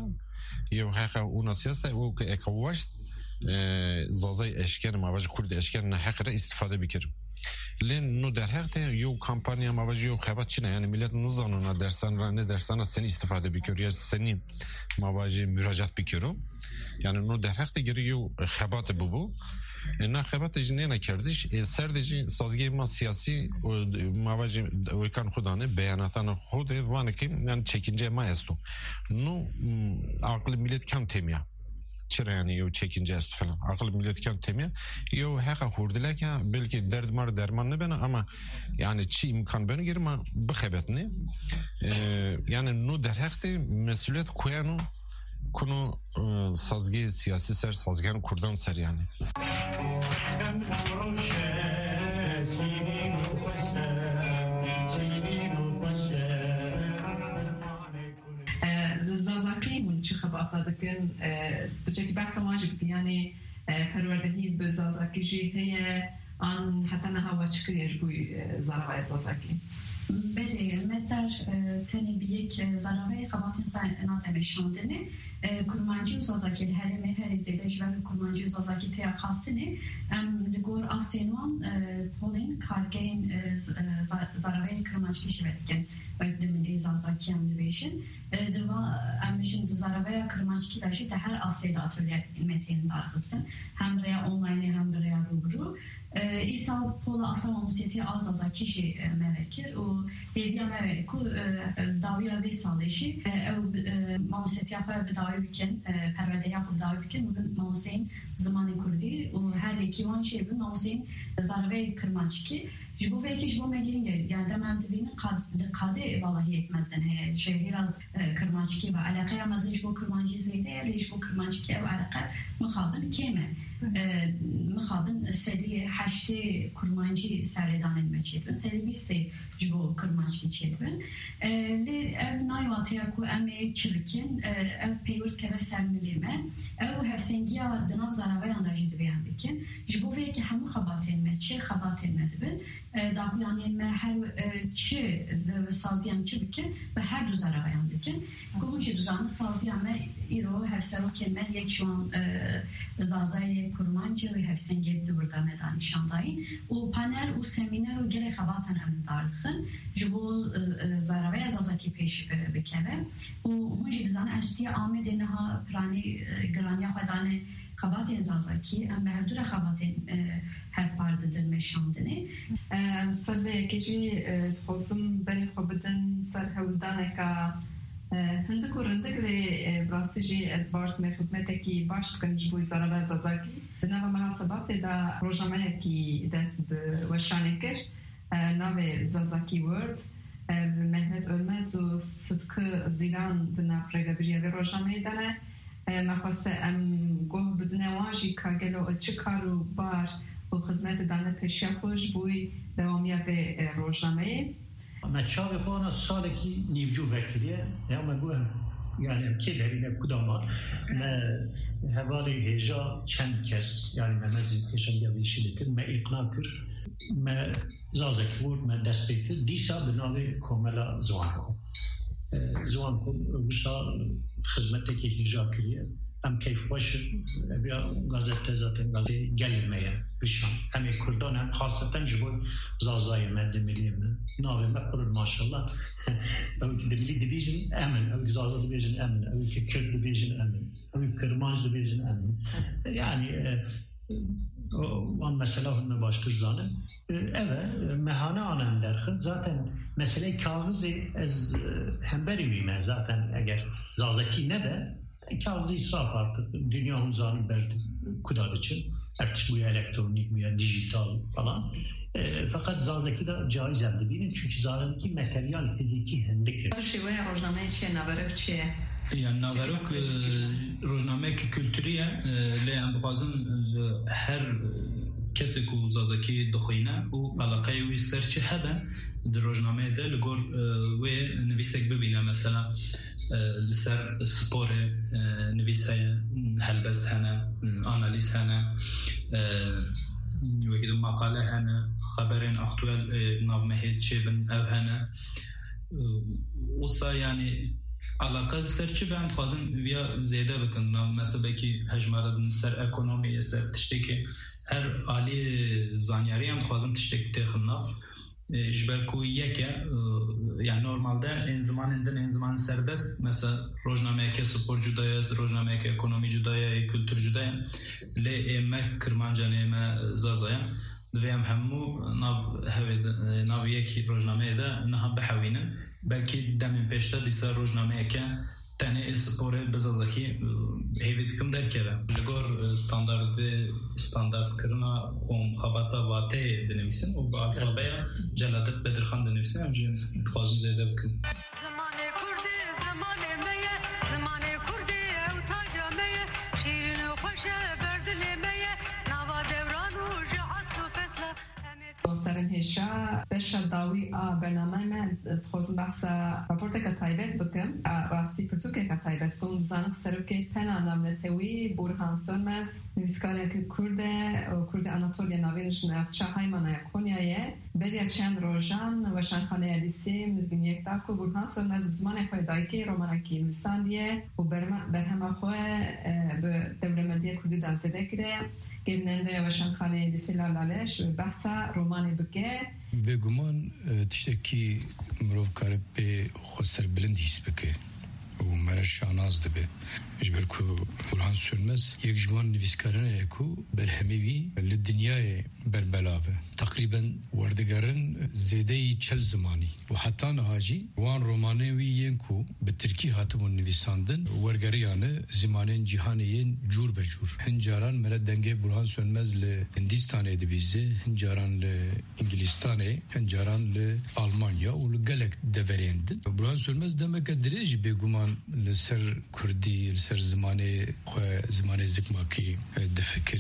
سیاستا او که اکواشت زازای اشکر مواجه کرد اشکر نه حق را استفاده بکرم لین نو در حقیقت یو کمپانی مواجه یو خبات چینه یعنی ملت نزانونا درسان را نه درسان را سنی استفاده بکر یا سنی مواجه مراجعت بکرم یعنی نو در حقیقت گری یو خبات ببو نه خبات جنه نکردش سردجی سازگی ما سیاسی مواجه ویکان خودانه بیاناتان خود وانه که یعنی چکینجه ما استو نو عقل ملت کم تیمیا چرا یعنی یو چکینجه است فلان عقل ملت کم تیمیا یو حقا خوردله که بلکه درد مار درمان نبینه اما یعنی چی امکان بینه گیره ما بخبت نه یعنی نو در حقیقت مسئولیت کویانو کنو سازگی سیاسی سر سازگان کردان سر یعنی چه خباتا دکن بچه که بحث واجب یعنی پروردهی به زازاکی جی هیه آن حتی نها و چکریش بوی زراوه زازاکی بله مدر تنی بیک زراوه خباتین خواه ناتمه شاندنه کرمانجی و زازاکی هرمه هر زیدش و کرمانجی و زازاکی تیا خافتنه دگور آسینوان پولین کارگین زراوه کرمانجی شوید و دمنی زازاکی هم دویشن دوا امشن زراوه کرمانجی داشت در هر آسیل آتولیه متین دارخستن هم ریا آنلاین هم ریا روبرو ایسال پولا اصلا موسیقی az kişi mevekir o hediye meveku davya ve salişi موسیقی yapar bir davi bikin perverde yapıp davi bikin bugün موسیقی zamanı kurdi o her iki van şey bu موسیقی zarve kırmaçki jibu ve jibu megirin yani demem dibini kadı vallahi etmezsen şey biraz kırmaçki ve alakaya mazın jibu kırmaçki zeyde jibu kırmaçki ve alaka mukabın keme مخابن سری هشته کرمانجی سردان المچیدن سری بیسته جبو کرمانجی چیدن لی اف نایواتی اکو امی چلکن اف پیور که سرملیمه او هفسنگی دناو زراوی انداجی دویان بکن جبو وی که همو خباتین مچی خباتین مدبن داویانین ما هر چی سازیم چی بکن و هر دو زراویان بکن گوهونجی دوزان سازیم ایرو هفسرو که من یک شوان زازای کرمانجی و هفسنگی دورده مدانی شاندایی و پانل و سمینر و گره خباتن هم داردخن جبو زراوی زازاکی پیش بکوه و هونجی دوزان استی آمده نها پرانی گرانی خودانه خباتین زازاکی ام به هر دور خباتین هر پارده دن مشاندنه سلوه کجی خوزم بری خوبدن سر هودانه که هندکو رندک لی براستیجی از بارد می خدمته کی باش کنج بوی زراوه زازاکی نوع محاسبات دا روزنامه کی دست به وشانی کر نوع زازاکی ورد مهمت علمز و صدق زیلان دنا پرگبریه و روزنامه دانه مخواسته ام گوه بدنه واجی که گلو چه کارو بار و خدمت دانه پیشیا خوش بوی دوامیه به روزنامه مچاوی خوانا سالی که نیوجو وکریه یا مگوهم yani ki derine kudama me havali heja çend kes yani me mezin keşem ya bir me ikna kır me zazek vur me destektir dişa binavi komela zuan ko uşa hizmetteki heja kiriye hem keyf başı ya gazete zaten gazete gelmeye bişan hem Kurdan hem hasaten jibo zazayı meldemiliyim nave me kurur maşallah o ki dibili division emin o zaza division emin o ki Kürt division emin o Kırmanj division emin yani o mesela hunne başkır zanım evet mehane anan derken zaten mesele kağızı ez hemberi miyim zaten eğer zazaki ne be kağızı israf artık dünya huzanı berdi kudar için artık bu elektronik mi ya dijital falan fakat zazaki da caiz elde bilin çünkü zazaki materyal fiziki hendikir. Şivaya rozname çiye naverek çiye? Yani naverek rozname ki kültüriye leyen bazın her kesi ku zazaki doxine u alaqay wî serçi hebe di rojnameyê de li gor wê nivîsek bibîne mesela li ser sporê nivîs heye helbest hene analîz hene wekî di maqale hene xeberên aktuel navmehê çêbin ev hene wisa yani alaka serçi ben dixwazin viya zêde bikin mesela belkî hejmara din ser ekonomiyê ser tiştekî her ali zanyarî em dixwazin tiştek têxin nav ji ber ku yeke yani normalde en zamanên din en zaman serbest mesela rojnameyeke spor cuda ye rojnameyeke ekonomî cuda ye kültür cuda ye lê ême kirmancan ême zaza ye divê em hemû nav yekî rojnameyê de niha bihewînin belkî demên pêşte dîsa rojnameyeke tenê sporê bi zazakî hêvî dikim derkeve li gor standart kirina xebata wateyê dinivîsin û bi alfabeya Celadet Bedirxan dinivîsin em jî dixwazin zêde bikin. دختران هیشا بشه داوی برنامه من خوزم بحث راپورت که تایبت بکم راستی پرتو که تایبت کن زنگ سرو که پناه نملتوی بورهان سرمز نویسکاری که کرد آناتولیا نوینش نفچه های منای کنیایه بدیا چند روژان و شنخانه لیسی مزبین یک داکو بورهان سرمز زمان خوی دایکی رومانکی نویساندیه و برهمه خوی به دولمندی کردی دانزده کره گرننده و شنخانه لیسی لالالش بحث رومانی بگه بگمان تشتکی مروف کاره به خسر بلند هیس بکه و مرش شاناز دبه جبر کو برهان سرمز یک جوان نویسکارانه کو برهمیوی لدنیای بربلاوه تقریبا وردگارن زیده 40 زمانی و حتی نهاجی وان رومانوی ینکو به ترکی هاتمون نویساندن ورگریانه زمانین جهانیین جور به جور هنجاران مرد دنگه برهان سرمز لهندیستانه دبیزه هنجاران لانگلیستانه هنجاران لآلمانیا و لگلک دوريندن برهان سرمز دمک درج بگمان لسر کردی لسر زمانه زکماکی دفکر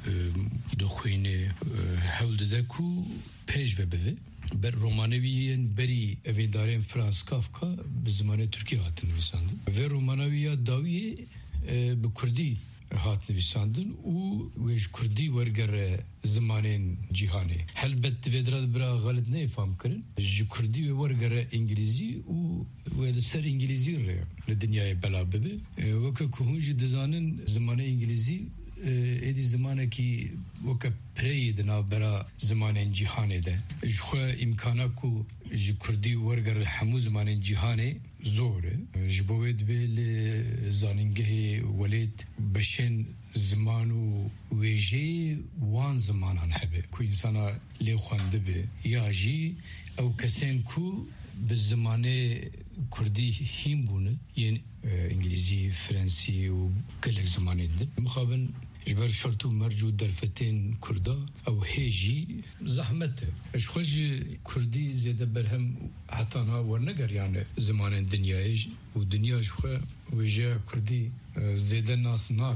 دخوینه حول دکو پیش و بده بر رومانویین بری اویدارین فرانس کافکا به زمانه ترکی هات نویساندن و رومانویا داوی به کردی هات نویساندن و ویش کردی ورگر زمانین جهانی هلبت ویدراد برا غلط نفهم کرن جو کردی ورگر انگلیزی و سر انگلیزی ره لدنیای بلا ببه وکه کهونجی دزانن زمانه انگلیزی ایدی زمانه کی وکه پرید نابرا زمان جهانی ده جخوا امکانا کو جو کردی ورگر همو زمان جهانی زوره جبوید بیل زاننگه ولید بشن زمانو ویجی وان زمانان هبه کو انسانا لی خوانده به یا جی او کسین کو به زمانه کردی هیم بونه یعنی انگلیزی فرانسی و گلک زمانه ده مخابن جبر شرطو مرجو درفتين كردا او هيجي زحمت اش خوش كردي زيادة برهم حتى انا ورنقر يعني زمان الدنيا ودنيا شخوا ويجا كردي زيادة ناس ناكن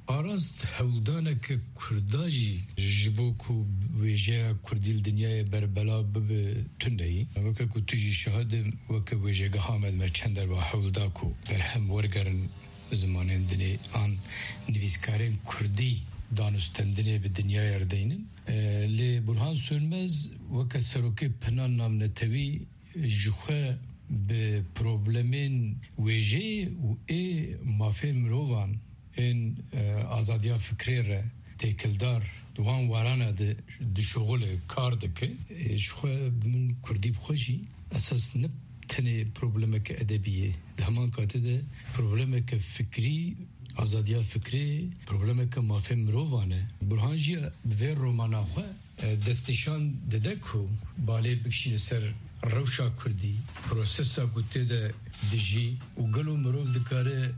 آراست هولدانک کرداجی جبو کو ویژه کردیل دنیای بربلا بب تندهی وکه کو تجی شهادم وکه ویژه گهامد ما چندر و هولدا کو برهم ورگرن زمانین دنی آن نویسکارین کردی دانستندنی به دنیای اردینن لی برهان سönmez وکه سروکی پنان نام نتوی جوخه به پروبلمین ویژه و ای مافی مروان این آزادیا فکری را تکلدار دوان وارانه ده شغل کار دکه شخواه من کردی بخوشی اساس نب تنه پروبلمه که ادبیه ده همان کاته ده پروبلمه که فکری آزادیا فکری پروبلمه که مافی مروانه برهان جی به رومانا خواه دستشان دده که باله بکشین سر روشا کردی پروسسا گوته ده دجی و گلو مروف دکاره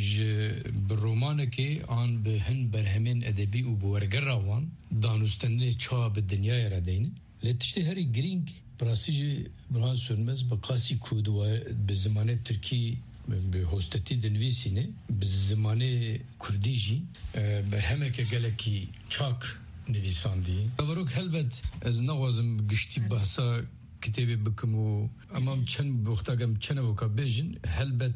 بالرومانه که آن به هن برهمین ادبی و بورگر روان دانستنه چا به دنیای را دینه لتشتی هری گرینگ براسیج برهان سönmez بقاسی کود و به زمانه ترکی به هستتی دنویسینه به زمانه کردی جی برهمه که گلکی چاک نویساندی وروک هلبت از نوازم گشتی بحثا کتابی بکم و امام چند بختاگم چند وکا بیجن هلبت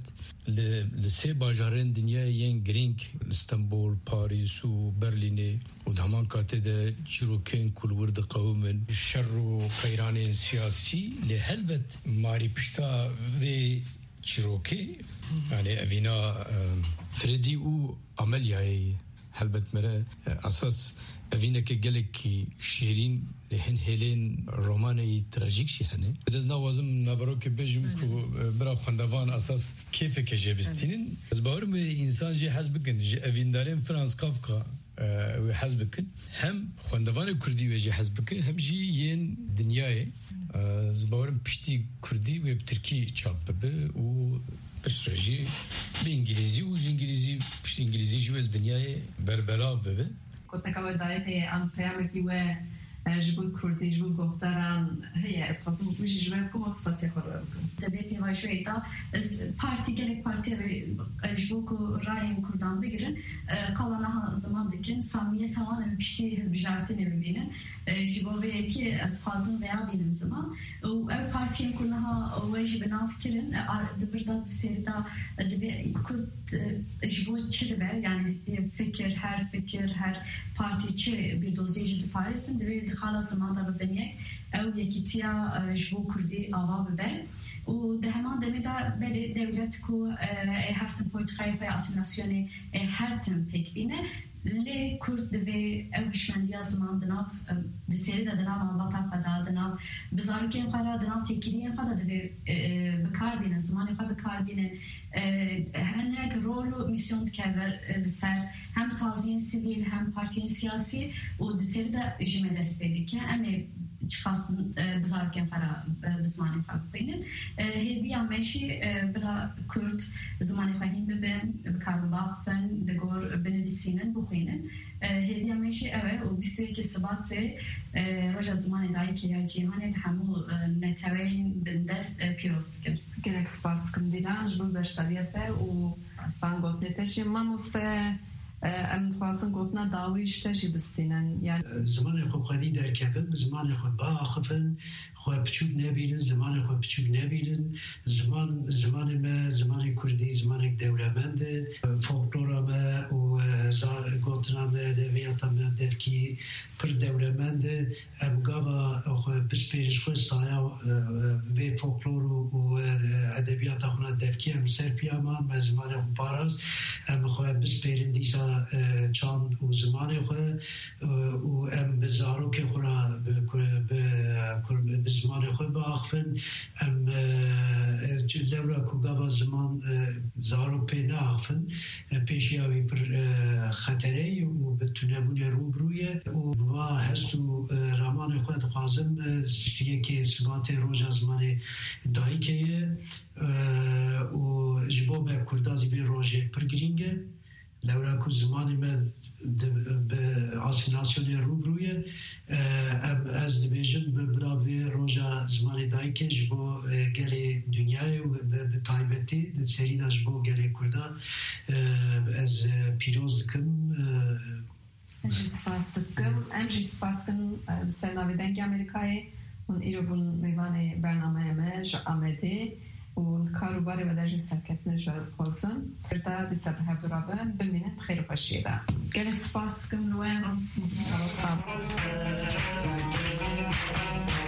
لسه باجارین دنیای ین گرینگ استانبول پاریس و برلینه و دهمان کاته ده چروکین کلورد قومن شر و قیران سیاسی لی هلبت ماری پشتا و چروکی یعنی اوینا فردی و عملیایی هلبت مره اساس اوینا که گلکی شیرین لهن هلين روماني تراجيك شي هني بدز نوازم نبروك بيجم كو برا خندوان اساس كيف كجبستين از باورم انسان جي حسبكن افيندارين فرانس كافكا و حسبكن هم خندوان كردي وجي حسبكن هم جي ين دنياي از باورم بشتي كردي و تركي چاپ به و بشرجي بانجليزي و انجليزي بشتي انجليزي جو دنياي بربلاف به كنت كاوي دايتي ان فهمتي و جبوی کردی جبوی گفتاران هی اساسی میشه جبوی کم اساسی خورده بکن. دبیتی واشوی تا parti gelek parti ve jiboko rayın kurdan bigirin kalana zaman dikin samimiye tamamen pişti bijartı ne bibinin jibo ve ki fazla veya benim zaman o ev partiye kurnaha o jibina fikrin birden serida debi kurt jibo çiğde yani her fikir her parti çi bir dozajı de Paris'in debi hala zamanda bibiniye ev yekitiya jibo kurdi ava bibe و ده همان دمی دا بله دولت کو هر تن پویتخای و اسیماسیونی هر تن پک بینه لی کرد دوی اوشمندی زمان دناف دسیری دا دناف آلباتا خدا دناف بزارکین خدا دناف تکیلین خدا دوی بکار بینه زمانی خدا بکار بینه هنرک رول و میسیون دکبر سر هم سازین سیویل هم پارتین سیاسی و دسیری دا جمع دست بیدی که امی çıkasın bizarken para zamanı fark beynin. Hediye ameşi bira Kürt zamanı fahim beben karbah ben de gor benedisinin bu xinin. Hediye ameşi evet o bir sürekli sabat ve roja zamanı dahi ki ya cihanı hamu netawin bendest piroskin. Gerek spaskim dilan jbul beştariyete o sangot neteşi mamuse ام توازن گفتن داویش تجی بسینن یعنی زمان خود خودی در کفن زمان خود با خفن خود بچوک نبینن زمان خود بچوک نبینن زمان ما زمان کردی زمان دولمند فولکلورا ما و گفتنا ما دویاتا ما دفکی پر دولمند ام گاوا خود بسپیرش خود سایا و فولکلور و ادبیاتا خود دفکی ام سرپیامان ما زمان خود پاراز ام خود بسپیرن دیسا چند و زمان خود و ام بزارو که خورا به زمان خود با آخفن ام دورا کگاوا زمان زارو پیدا آخفن پیشیاوی پر خطره و بتونمون روبرویه و با هست و رامان خود خوازم یکی سبات روز زمان دایی که و جبو به کردازی به روژه پر گرینگه لورا کو زمانی من به آسفیناسیون روبرویه از دبیجن به براوی روژا زمانی دایی که جبو بو گل دنیای و به تایبتی سری داشت بو گل کرده از پیروز کم امجی سپاس کم سرناویدنگ امریکایی اون ایرو بون میوان برنامه مش آمده و کاروباری و درجه سرکتنه جواد خوزم فردا دیسا به هر درابن بمینت خیر باشیده گل سپاس کم نوین